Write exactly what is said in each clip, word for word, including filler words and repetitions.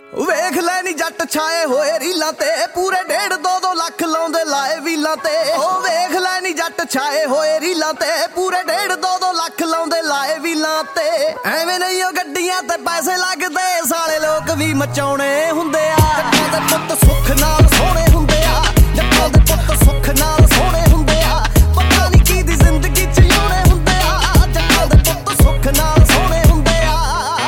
ਵੇਖ ਲੈ ਨੀ ਜੱਟ ਛਾਏ ਹੋਏ ਰੀਲਾਂ ਤੇ ਪੂਰੇ ਡੇਢ ਦੋ ਦੋ ਲੱਖ ਲਾਉਂਦੇ ਲਾਏ ਵੀਲਾਂ ਤੇ। ਉਹ ਵੇਖ ਲੈ ਨੀ ਜੱਟ ਛਾਏ ਹੋਏ ਰੀਲਾਂ ਤੇ ਪੂਰੇ ਡੇਢ ਦੋ ਦੋ ਲੱਖ ਲਾਉਂਦੇ ਲਾਏ ਵੀਲਾਂ ਤੇ। ਐਵੇਂ ਨਹੀਂ ਉਹ ਗੱਡੀਆਂ ਤੇ ਪੈਸੇ ਲੱਗਦੇ ਸਾਲੇ ਲੋਕ ਵੀ ਮਚਾਉਣੇ ਹੁੰਦੇ ਆ। ਜੱਟਾਂ ਦੇ ਪੁੱਤ ਸੁੱਖ ਨਾਲ ਸੋਹਣੇ ਹੁੰਦੇ ਆ, ਜੱਟਾਂ ਦੇ ਪੁੱਤ ਸੁੱਖ ਨਾਲ ਸੋਹਣੇ ਹੁੰਦੇ ਆ। ਪਤਾ ਨਹੀਂ ਕੀ ਦੀ ਜ਼ਿੰਦਗੀ ਚ ਜਿਉਣੇ ਹੁੰਦੇ ਆ, ਜੱਟਾਂ ਦੇ ਪੁੱਤ ਸੁੱਖ ਨਾਲ ਸੋਹਣੇ ਹੁੰਦੇ ਆ।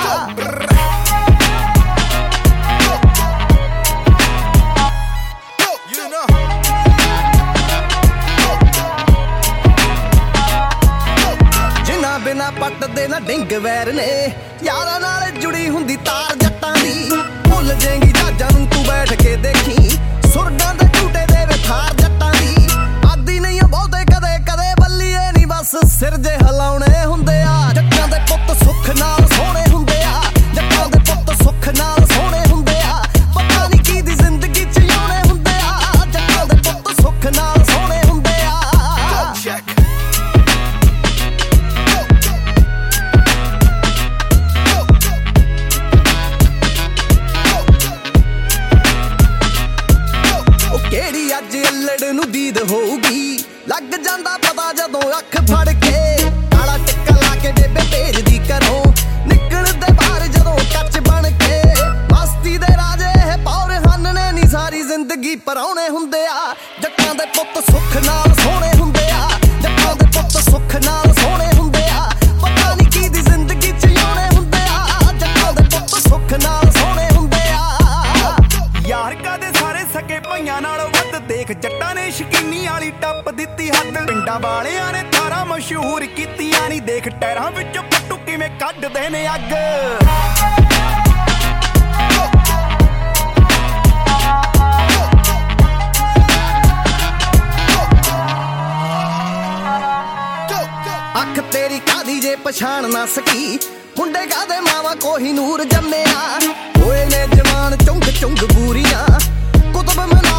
ਜਿਨ੍ਹਾਂ ਬਿਨਾ ਪੱਟਦੇ ਨਾ ਡਿੰਗ ਵੈਰ ਨੇ, ਯਾਰਾਂ ਨਾਲ ਜੁੜੀ ਹੁੰਦੀ ਤਾਰ ਜੱਟਾਂ ਦੀ। ਭੁੱਲ ਜਾਏਗੀ ਜਹਾਜ਼ਾਂ ਨੂੰ ਤੂੰ ਬੈਠ ਕੇ ਦੇਖੀ, ਸੁਰਗਾਂ ਦੇ ਝੂਟੇ ਦੇਵੇ ਥਾਰ ਜੱਟਾਂ ਦੀ। ਆਦੀ ਨਹੀਂ ਬਹੁਤੇ ਕਦੇ ਕਦੇ ਬੱਲੀਏ ਨਹੀਂ ਬਸ ਸਿਰ ਜੇ ਹਿਲਾਉਣੇ ਹੁੰਦੇ ਆ। ਜੱਟਾਂ ਦੇ ਪੁੱਤ ਸੁੱਖ ਨਾਲ ਸੋਹਣੇ ਹੁੰਦੇ ਆ, ਜੱਟਾਂ ਦੇ ਪੁੱਤ ਸੁੱਖ ਨਾਲ ਸੋਹਣੇ ਹੁੰਦੇ ਆ। ਪਤਾ ਨਹੀਂ ਕੀ ਦੀ ਜ਼ਿੰਦਗੀ ਚ ਜਿਉਣੇ ਹੁੰਦੇ ਆ, ਜੱਟਾਂ ਦੇ ਪੁੱਤ ਸੁੱਖ ਨਾਲ ਸੋਹਣੇ ਹੁੰਦੇ ਆ। ਕਿਹੜੀ ਅੱਜ ਅੱਲੜ ਨੂੰ ਦੀਦ ਹੋਊਗੀ, ਲੱਗ ਜਾਂਦਾ ਪਤਾ ਜਦੋਂ ਅੱਖ ਫੜ ਕੇ। ਕਾਲਾ ਟਿੱਕਾ ਲਾ ਕੇ ਬੇਬੇ ਭੇਜਦੀ ਘਰੋਂ, ਨਿਕਲਦੇ ਬਾਹਰ ਜਦੋਂ ਕੱਚ ਬਣ ਕੇ। ਮਸਤੀ ਦੇ ਰਾਜੇ ਇਹ ਪੌਰ ਹਨ ਨੇ ਨੀ ਸਾਰੀ ਜ਼ਿੰਦਗੀ ਪਰਾਉਣੇ ਹੁੰਦੇ ਆ। ਜੱਟਾਂ ਦੇ ਪੁੱਤ ਸੁੱਖ ਨਾਲ ਸੋਹਣੇ ਹੁੰਦੇ ਆ, ਜੱਟਾਂ ਦੇ ਪੁੱਤ ਸੁੱਖ ਨਾਲ ਸੋਹਣੇ ਹੁੰਦੇ ਆ। ਪਤਾ ਨਹੀਂ ਕੀ ਦੀ ਜ਼ਿੰਦਗੀ ਚ ਜਿਉਣੇ ਹੁੰਦੇ ਆ, ਜੱਟਾਂ ਦੇ ਪੁੱਤ ਸੁੱਖ ਨਾਲ ਸੋਹਣੇ ਹੁੰਦੇ ਆ। ਯਾਰ ਕਦੇ ਸਾਰੇ ਸਕੇ ਭਾਈਆਂ ਨਾਲੋਂ ਵੱਧ, ਦੇਖ ਜੱਟਾਂ ਨੇ ਸ਼ਕੀਨੀ ਵਾਲੀ ਟੱਪ ਦਿੱਤੀ ਹੱਦ। ਪਿੰਡਾਂ ਵਾਲਿਆਂ ਨੇ ਤਾਰਾਂ ਮਸ਼ਹੂਰ ਕੀਤੀਆਂ ਨੀ, ਦੇਖ ਟਾਇਰਾਂ ਵਿੱਚੋਂ ਪੱਟੂ ਕਿਵੇਂ ਕੱਢਦੇ ਨੇ ਅੱਗ। ਅੱਖ ਤੇਰੀ ਕਾਦੀ ਜੇ ਪਛਾਣ ਨਾ ਸਕੀ, ਮੁੰਡੇ ਕਾਦੇ ਮਾਵਾ ਕੋਹੀਨੂਰ ਜੰਮਿਆ। ਹੋਏ ਨੇ ਜਵਾਨ ਚੁੰਗ ਚੁੰਗ ਬੂਰੀਆਂ, ਕੁਤਬ